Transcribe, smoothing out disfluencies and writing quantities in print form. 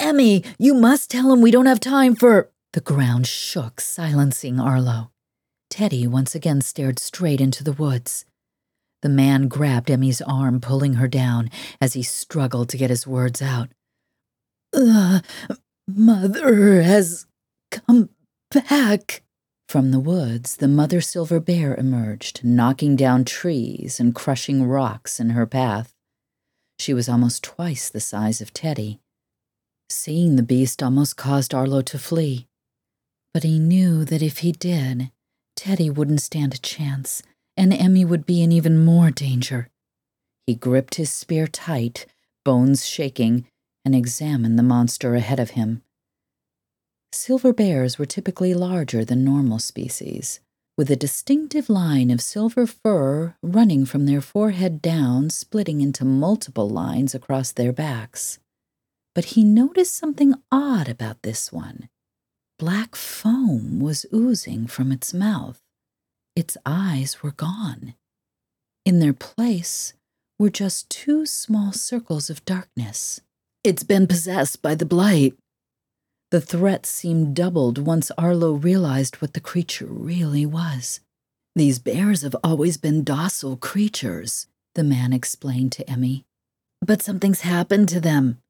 Emmy, you must tell him we don't have time for... The ground shook, silencing Arlo. Teddy once again stared straight into the woods. The man grabbed Emmy's arm, pulling her down as he struggled to get his words out. Mother has come back. From the woods, the mother silver bear emerged, knocking down trees and crushing rocks in her path. She was almost twice the size of Teddy. Seeing the beast almost caused Arlo to flee. But he knew that if he did, Teddy wouldn't stand a chance, and Emmy would be in even more danger. He gripped his spear tight, bones shaking, and examined the monster ahead of him. Silver bears were typically larger than normal species, with a distinctive line of silver fur running from their forehead down, splitting into multiple lines across their backs. But he noticed something odd about this one. Black foam was oozing from its mouth. Its eyes were gone. In their place were just two small circles of darkness. It's been possessed by the blight. The threat seemed doubled once Arlo realized what the creature really was. These bears have always been docile creatures, the man explained to Emmy. But something's happened to them.